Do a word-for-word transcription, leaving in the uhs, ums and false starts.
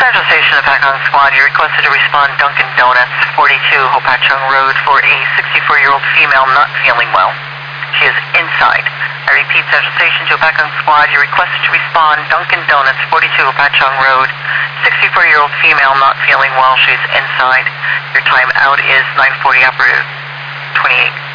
Central Station of Pacon Squad, you requested to respond Dunkin' Donuts, forty-two Hopatchung Road, for a sixty-four-year-old female not feeling well. She is inside. I repeat, Central Station to Pacon Squad, you requested to respond Dunkin' Donuts, forty-two Hopatchung Road, sixty-four-year-old female not feeling well. She's inside. Your time out is nine forty operative twenty-eight.